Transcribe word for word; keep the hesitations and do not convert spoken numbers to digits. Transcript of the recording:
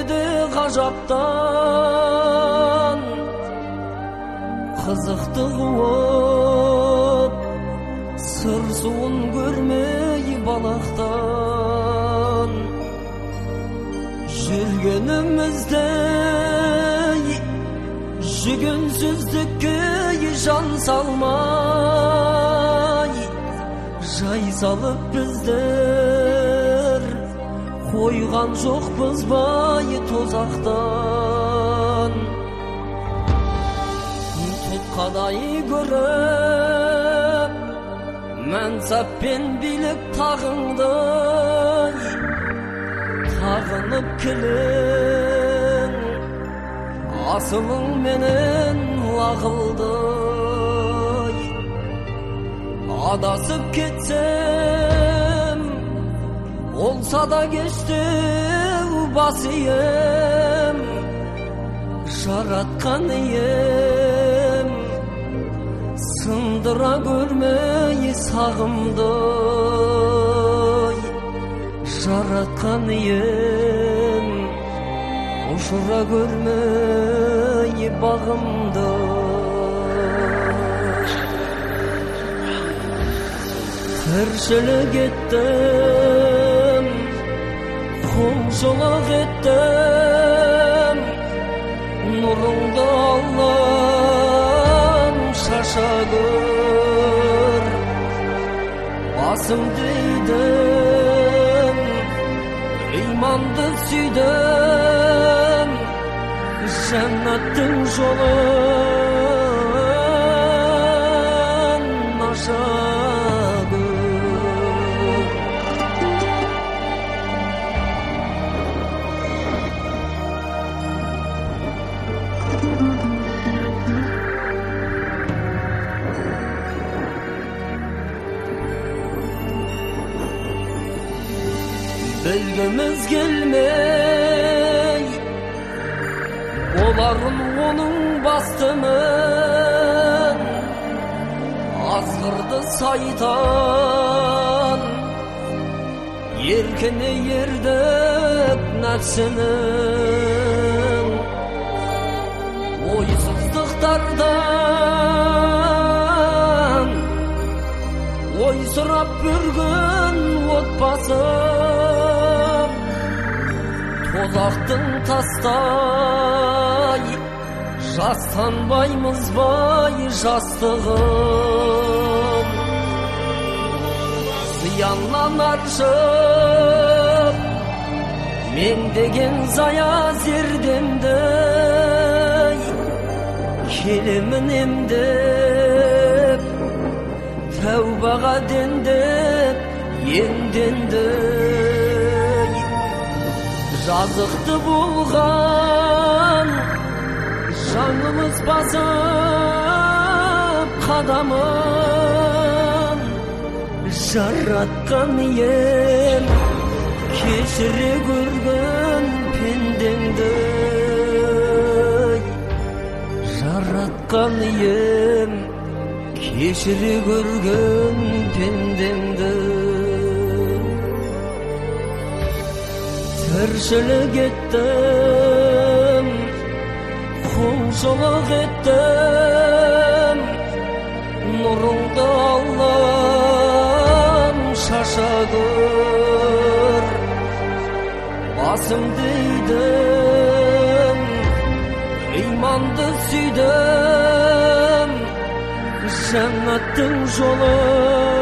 берді ғажаптан, қызықты қуып сыр суын көрмей балақтан. Жүргенімізде жүгенсіздікке жан салмай, жай салып біздер қойған жоқпыз бай тозақтан. Тұтқадай көріп мәнсап пен билік тағыңды, тағынып кілің асылың менен лағылды. Адасып кетсем олса да кешті бас ием, жаратқан ием сындыра көрмей сағымды. Жаратқан ием ұшыра көрмей бағымды. Тіршілік еттім, құлшылық еттім, нұрыңды Аллам шаша көр. Басымды идім, иманды сүйдім, жәннаттың жолын аша көр. Білгіміз келмей оларын оның бастымын, азғырды сайтан еркіне ердік нәпсінің. Ойсыздықтардан ой сұрап бүрген отбасым, тозақтың тастай жастанбаймыз бай жастығым. Зияннан аршып меңдеген зая зердемді, келемін емдеп тәубаға дендеп енденді. Жазықты болған жанымыз басып қадамын, жаратқан ием кешіре көрген пендеңді. Жаратқан ием кешіре көрген пендеңді. Тіршілік еттім, құлшылық еттім, нұрыңды Аллам шаша көр. Басымды идім, иманды сүйдім, жәннаттың жолын